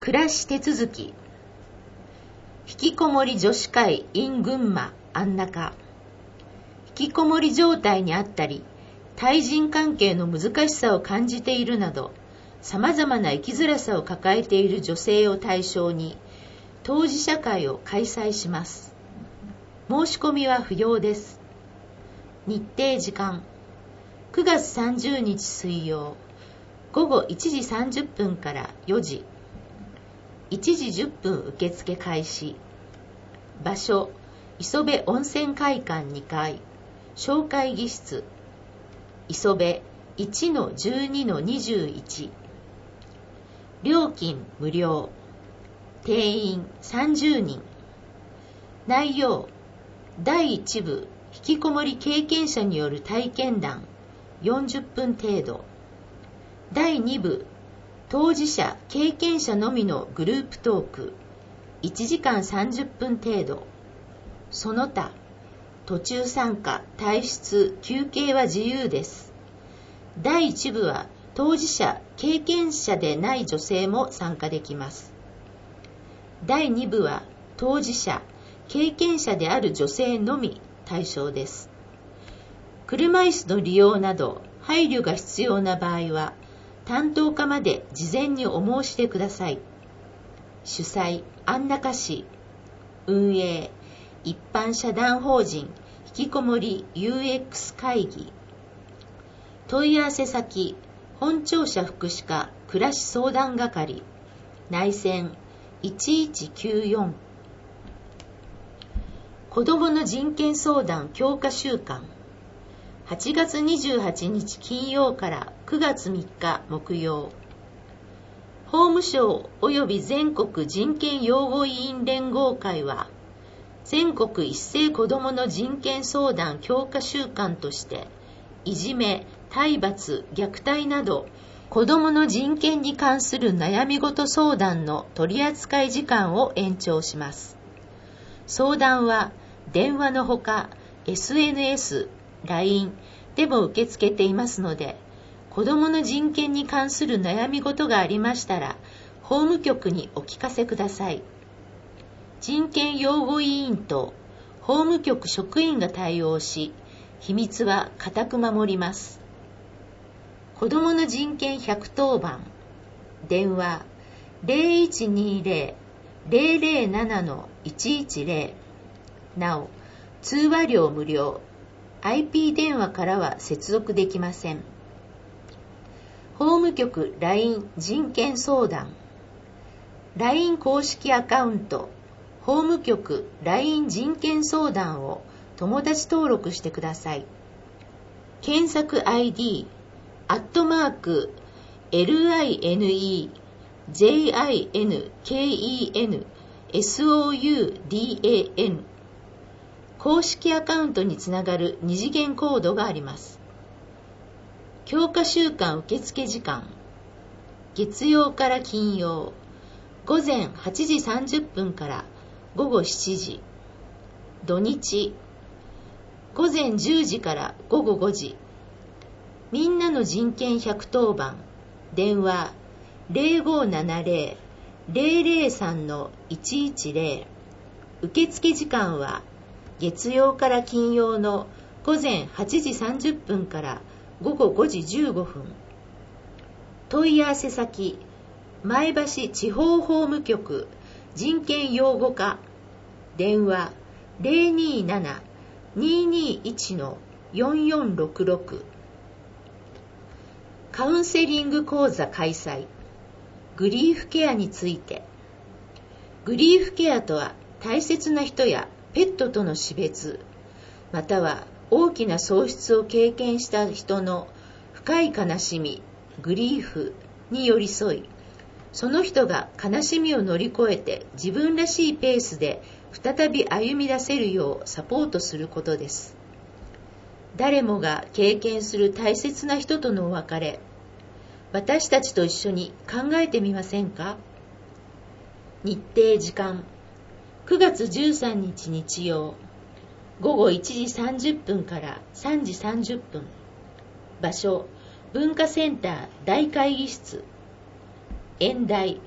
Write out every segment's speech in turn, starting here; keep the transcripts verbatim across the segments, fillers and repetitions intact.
暮らし手続き。引きこもり女子会 in 群馬安中。引きこもり状態にあったり、対人関係の難しさを感じているなど、様々な生きづらさを抱えている女性を対象に、当事者会を開催します。申し込みは不要です。日程時間、くがつさんじゅうにち水曜、ごごいちじさんじゅっぷんからよじ、いちじじゅっぷん受付開始。場所、磯部温泉会館にかい、小会議室、磯部 いちのじゅうにのにじゅういち。料金無料。定員さんじゅうにん。内容、だいいち部、引きこもり経験者による体験談よんじゅっぷん程度。だいに部、当事者経験者のみのグループトークいちじかんさんじゅっぷん程度。その他、途中参加、退出、休憩は自由です。だいいち部は当事者経験者でない女性も参加できます。だいに部は当事者経験者である女性のみ対象です。車椅子の利用など配慮が必要な場合は、担当課まで事前にお申し出ください。主催、安中市。運営、一般社団法人引きこもり ユーエックス 会議。問い合わせ先、本庁舎福祉課暮らし相談係、内線いちいちきゅうよん。子どもの人権相談強化週間、はちがつにじゅうはちにち金曜からくがつみっか木曜。法務省及び全国人権擁護委員連合会は、全国一斉子どもの人権相談強化週間として、いじめ、体罰、虐待など、子どもの人権に関する悩み事相談の取り扱い時間を延長します。相談は、電話のほか、エスエヌエス、ライン でも受け付けていますので、子どもの人権に関する悩み事がありましたら、法務局にお聞かせください。人権擁護委員と法務局職員が対応し、秘密は固く守ります。子どもの人権ひゃくとおばん、電話 ゼロいちにゼロ ゼロゼロななのいちいちゼロ。なお、通話料無料。アイピー 電話からは接続できません。法務局 ライン 人権相談。ライン 公式アカウント、法務局 ライン 人権相談を友達登録してください。検索 アイディー、アットマーク、エルアイエヌイー、ジェイアイエヌケーイーエヌエスオーユーディーエーエヌ。公式アカウントにつながる二次元コードがあります。強化週間受付時間、月曜から金曜、ごぜんはちじさんじゅっぷんからごごしちじ、土日、ごぜんじゅうじからごごごじ、みんなの人権ひゃくとおばん、電話ゼロごななゼロ ゼロゼロさんのいちいちゼロ。受付時間は月曜から金曜のごぜんはちじさんじゅっぷんからごごごじじゅうごふん。問い合わせ先、前橋地方法務局人権擁護課、電話ゼロになな ににいちのよんよんろくろく。カウンセリング講座開催。グリーフケアについて。グリーフケアとは、大切な人やペットとの死別、または大きな喪失を経験した人の深い悲しみ、グリーフに寄り添い、その人が悲しみを乗り越えて自分らしいペースで再び歩み出せるようサポートすることです。誰もが経験する大切な人とのお別れ、私たちと一緒に考えてみませんか？日程時間、くがつじゅうさんにち日曜、ごごいちじさんじゅっぷんからさんじさんじゅっぷん。場所、文化センター大会議室。演題、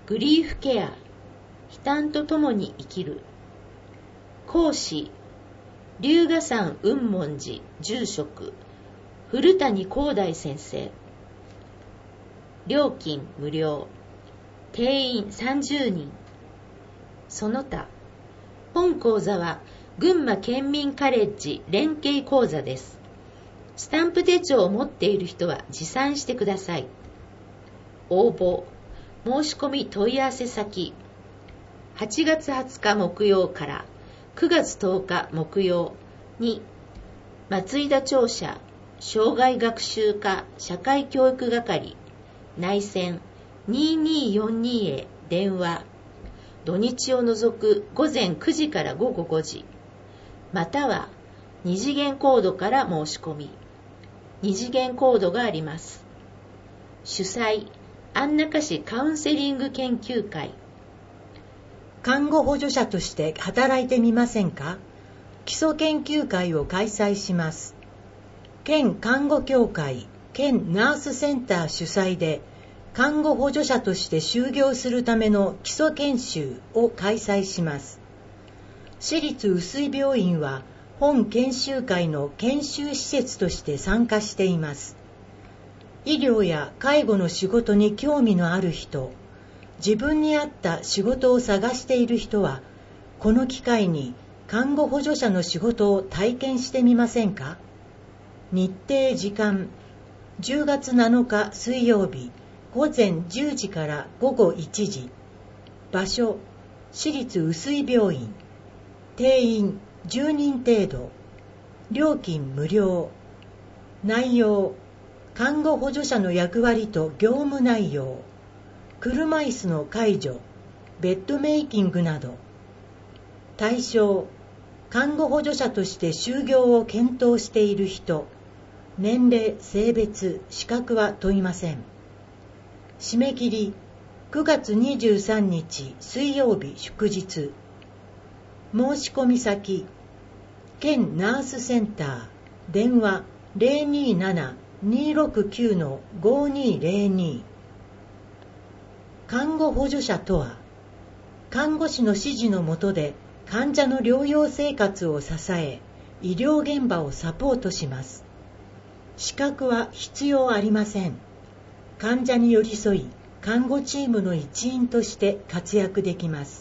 グリーフケア、悲嘆とともに生きる。講師、龍河山雲門寺住職古谷光大先生。料金無料。定員さんじゅうにん。その他、本講座は群馬県民カレッジ連携講座です。スタンプ手帳を持っている人は持参してください。応募、申し込み問い合わせ先、はちがつはつか木曜からくがつとおか木曜に、松井田庁舎障害学習課社会教育係内線にーにーよんにへ電話、土日を除くごぜんくじからごごごじ、または二次元コードから申し込み、二次元コードがあります。主催、安中市カウンセリング研究会。 看護補助者として働いてみませんか？基礎研究会を開催します。県看護協会、県ナースセンター主催で、看護補助者として就業するための基礎研修を開催します。私立雨水病院は本研修会の研修施設として参加しています。医療や介護の仕事に興味のある人、自分に合った仕事を探している人は、この機会に看護補助者の仕事を体験してみませんか？日程時間、じゅうがつなのか水曜日、ごぜんじゅうじからごごいちじ。場所、私立雨水病院。定員じゅうにん程度。料金無料。内容、看護補助者の役割と業務内容、車椅子の介助、ベッドメイキングなど。対象、看護補助者として就業を検討している人。年齢、性別、資格は問いません。締め切り、くがつにじゅうさんにち水曜日祝日。申し込み先、県ナースセンター、電話 ゼロにーなな にーろくきゅう ごにーゼロに。看護補助者とは、看護師の指示の下で患者の療養生活を支え、医療現場をサポートします。資格は必要ありません。患者に寄り添い、看護チームの一員として活躍できます。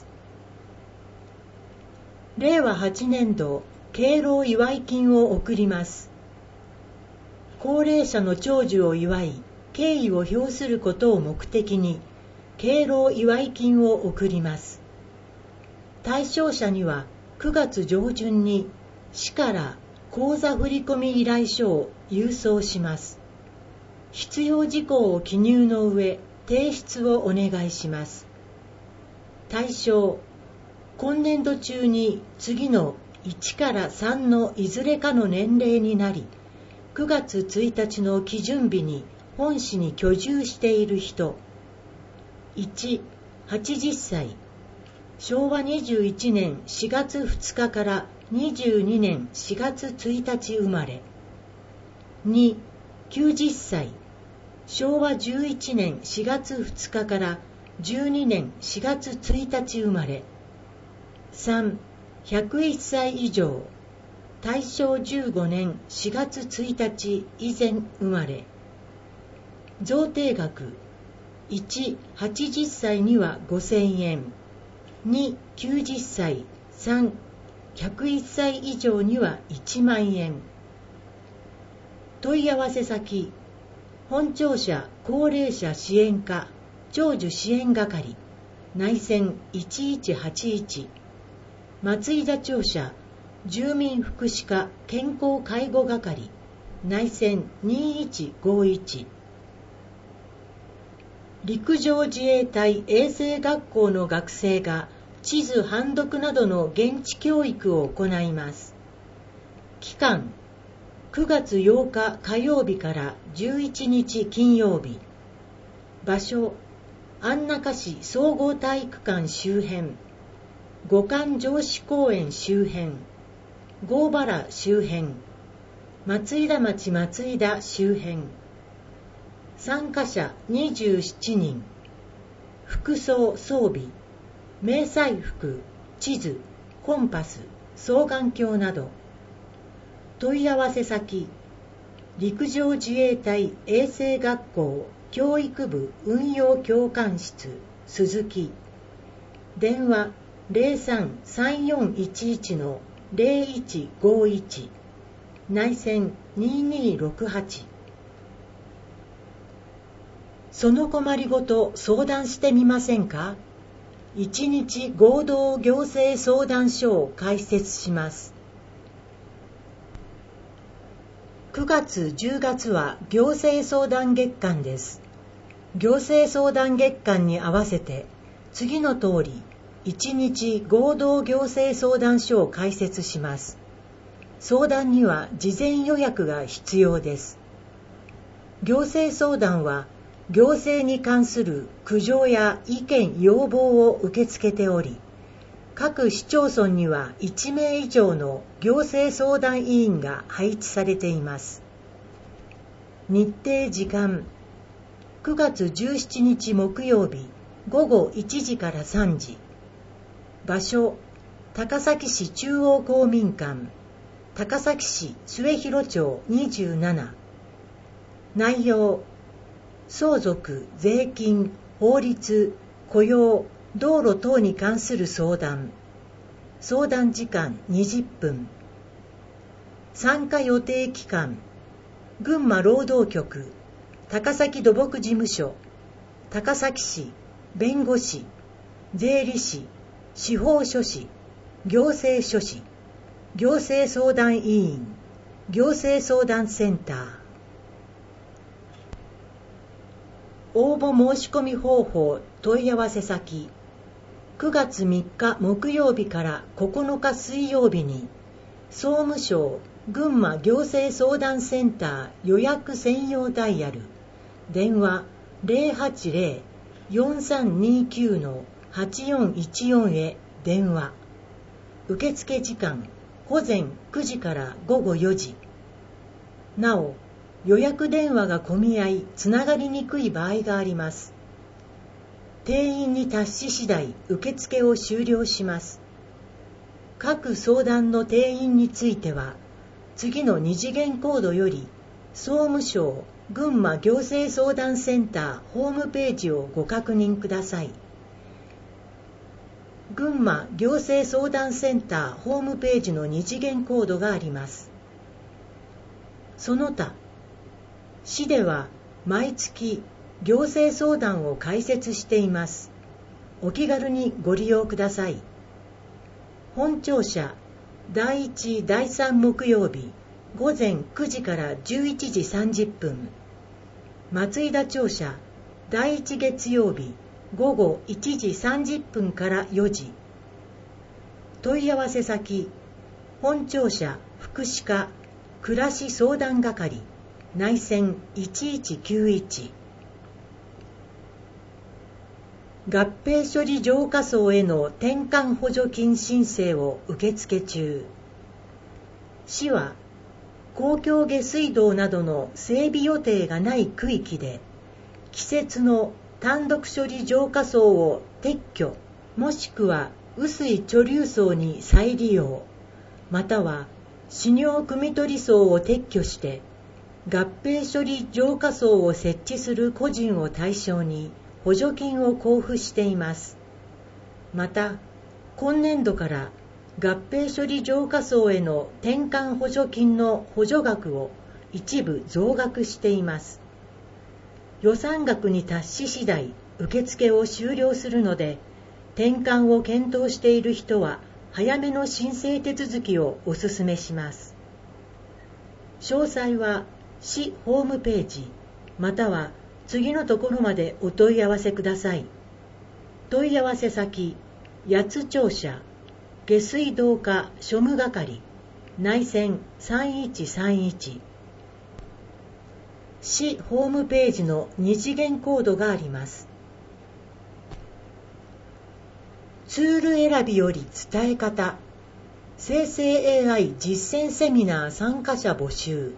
れいわはちねんど敬老祝い金を贈ります。高齢者の長寿を祝い、敬意を表することを目的に、敬老祝い金を贈ります。対象者にはくがつ上旬に市から口座振込依頼書を郵送します。必要事項を記入の上、提出をお願いします。対象、今年度中に次のいちからさんのいずれかの年齢になり、くがつついたちの基準日に本市に居住している人。いち、はちじゅっさい、しょうわにじゅういちねんしがつふつかからにじゅうにねんしがつついたち生まれ。に、きゅうじゅっさい、しょうわじゅういちねんしがつふつかからじゅうにねんしがつついたち生まれ。さん、ひゃくいっさい以上、大正じゅうごねんしがつついたち以前生まれ。贈呈額、いち、はちじゅっさいにはごせんえん、に、きゅうじゅっさい、さん、ひゃくいっさい以上にはいちまんえん。問い合わせ先、本庁舎高齢者支援課長寿支援係内線いちいちはちいち、松井田庁舎住民福祉課健康介護係内線にいちごいち。陸上自衛隊衛生学校の学生が地図判読などの現地教育を行います。期間、くがつようか火曜日からじゅういちにち金曜日。場所、安中市総合体育館周辺、五感城址公園周辺、郷原周辺、松井田町松井田周辺。参加者にじゅうななにん。 服装装備、迷彩服、地図、コンパス、双眼鏡など。問い合わせ先、陸上自衛隊衛生学校教育部運用教官室鈴木。電話 ゼロさん さんよんいちいち ゼロいちごいち、内線ににろくはち。その困りごと相談してみませんか？いちにち合同行政相談所を開設します。くがつじゅうがつは行政相談月間です。行政相談月間に合わせて次の通りいちにち合同行政相談所を開設します。相談には事前予約が必要です。行政相談は行政に関する苦情や意見要望を受け付けており、各市町村にはいちめい以上の行政相談委員が配置されています。日程時間、くがつじゅうしちにち木曜日ごごいちじからさんじ。場所、高崎市中央公民館、高崎市末広町にじゅうなな。内容、相続、税金、法律、雇用、道路等に関する相談。相談時間にじゅっぷん。参加予定期間、群馬労働局、高崎土木事務所、高崎市、弁護士、税理士、司法書士、行政書士、行政相談委員、行政相談センター。応募申し込み方法問い合わせ先、くがつみっか木曜日からここのか水曜日に総務省群馬行政相談センター予約専用ダイヤル、電話 ゼロはちゼロ よんさんにきゅう はちよんいちよん へ電話。受付時間ごぜんくじからごごよじ。なお、予約電話が混み合いつながりにくい場合があります。定員に達し次第受付を終了します。各相談の定員については次の二次元コードより総務省群馬行政相談センターホームページをご確認ください。群馬行政相談センターホームページの二次元コードがあります。その他、市では毎月行政相談を開設しています。お気軽にご利用ください。本庁舎だいいちだいさん木曜日ごぜんくじからじゅういちじさんじゅっぷん。松井田庁舎だいいち月曜日ごごいちじさんじゅっぷんからよじ。問い合わせ先、本庁舎福祉課暮らし相談係内線いちいちきゅういち。合併処理浄化槽への転換補助金申請を受付中。市は公共下水道などの整備予定がない区域で季節の単独処理浄化槽を撤去もしくは雨水貯留槽に再利用、または飼料汲み取り槽を撤去して合併処理浄化槽を設置する個人を対象に補助金を交付しています。また、今年度から合併処理浄化槽への転換補助金の補助額を一部増額しています。予算額に達し次第受付を終了するので、転換を検討している人は早めの申請手続きをお勧めします。詳細は市ホームページまたは次のところまでお問い合わせください。問い合わせ先、八津庁舎下水道課庶務係内線さんいちさんいち。市ホームページの二次元コードがあります。ツール選びより伝え方、生成 エーアイ 実践セミナー参加者募集。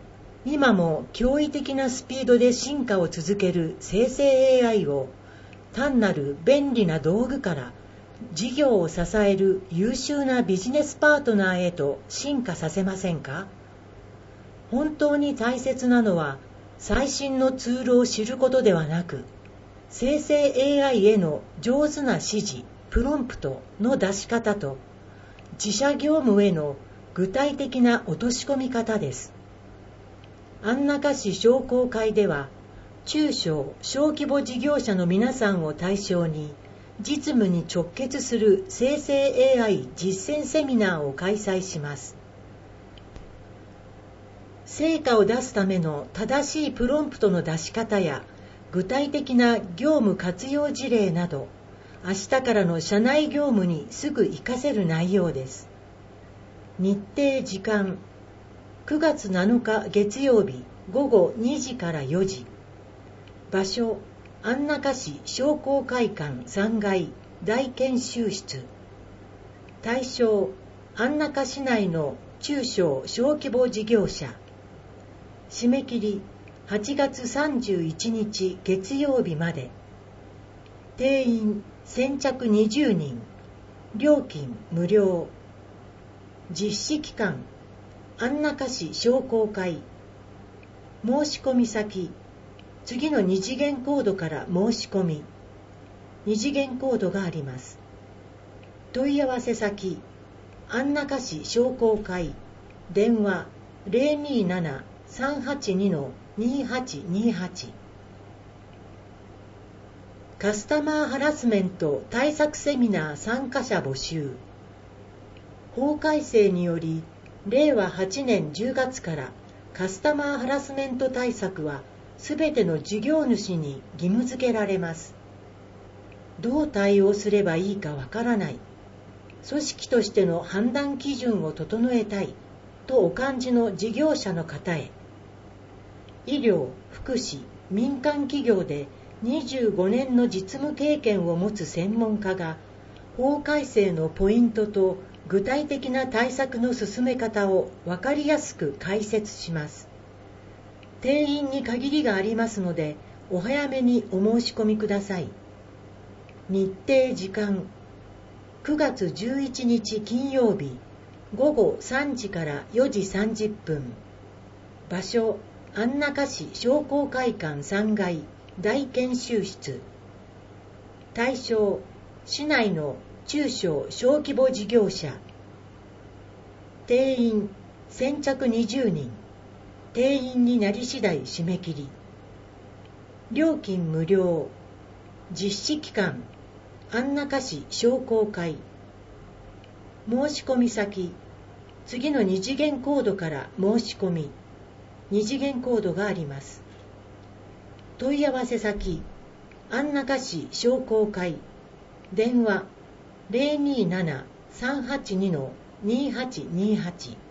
今も驚異的なスピードで進化を続ける生成 エーアイ を単なる便利な道具から事業を支える優秀なビジネスパートナーへと進化させませんか？本当に大切なのは最新のツールを知ることではなく、生成 エーアイ への上手な指示、プロンプトの出し方と自社業務への具体的な落とし込み方です。安中市商工会では、中小・小規模事業者の皆さんを対象に、実務に直結する生成 エーアイ 実践セミナーを開催します。成果を出すための正しいプロンプトの出し方や、具体的な業務活用事例など、明日からの社内業務にすぐ活かせる内容です。日程時間、くがつなのか月曜日ごごにじからよじ。場所、安中市商工会館さんがい大研修室。対象、安中市内の中小小規模事業者。締め切りはちがつさんじゅういちにち月曜日まで。定員先着にじゅうにん。料金無料。実施期間、安中市商工会。申し込み先、次の二次元コードから申し込み。二次元コードがあります。問い合わせ先、安中市商工会。電話 ゼロにーなな さんはちに にーはちにーはち。カスタマーハラスメント対策セミナー参加者募集。法改正により、れいわはちねんじゅうがつからカスタマーハラスメント対策はすべての事業主に義務付けられます。どう対応すればいいかわからない。組織としての判断基準を整えたいとお感じの事業者の方へ。医療・福祉・民間企業でにじゅうごねんの実務経験を持つ専門家が法改正のポイントと具体的な対策の進め方を分かりやすく解説します。定員に限りがありますので、お早めにお申し込みください。日程時間、くがつじゅういちにち金曜日、ごごさんじからよじさんじゅっぷん。場所、安中市商工会館さんがい大研修室。対象、市内の中小小規模事業者。定員先着にじゅうにん。定員になり次第締め切り。料金無料。実施期間、安中市商工会。申し込み先、次の二次元コードから申し込み。二次元コードがあります。問い合わせ先、安中市商工会。電話 ゼロにーなな さんはちに にーはちにーはち。